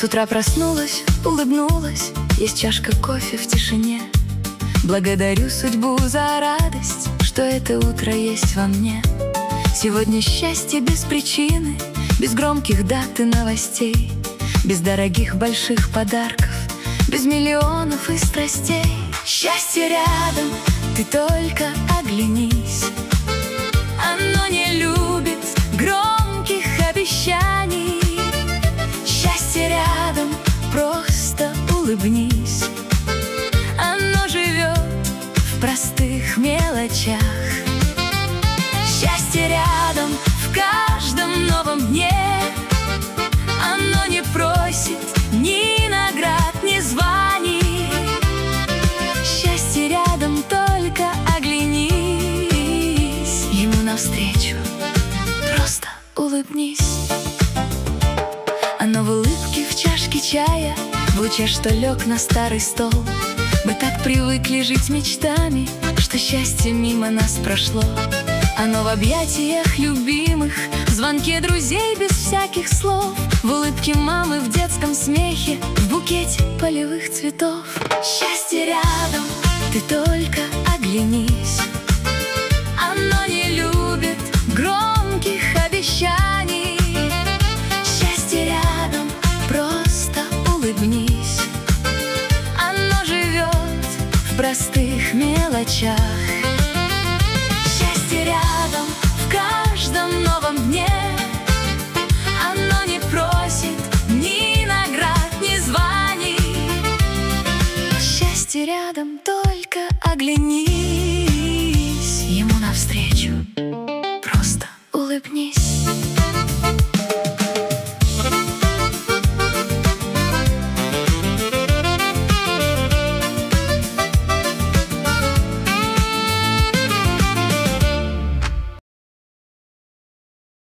С утра проснулась, улыбнулась, есть чашка кофе в тишине. Благодарю судьбу за радость, что это утро есть во мне. Сегодня счастье без причины, без громких дат и новостей, без дорогих больших подарков, без миллионов и страстей. Счастье рядом, ты только оглянись. Оно не любит громких обещаний. Счастье рядом, просто улыбнись. Оно живет в простых мелочах. Счастье рядом в каждом новом дне. Оно не просит ни наград, ни званий. Счастье рядом, только оглянись. Ему навстречу, просто улыбнись. Оно в улыбке, в чашке чая, в луче, что лег на старый стол. Мы так привыкли жить мечтами, что счастье мимо нас прошло. Оно в объятиях любимых, в звонке друзей без всяких слов, в улыбке мамы, в детском смехе, в букете полевых цветов. Счастье рядом, ты только оглянись. Оно не любит громких обещаний. Счастье рядом, просто улыбнись. Оно живет в простых мелочах. Счастье рядом в каждом новом дне. Оно не просит ни наград, ни званий. Счастье рядом, только оглянись.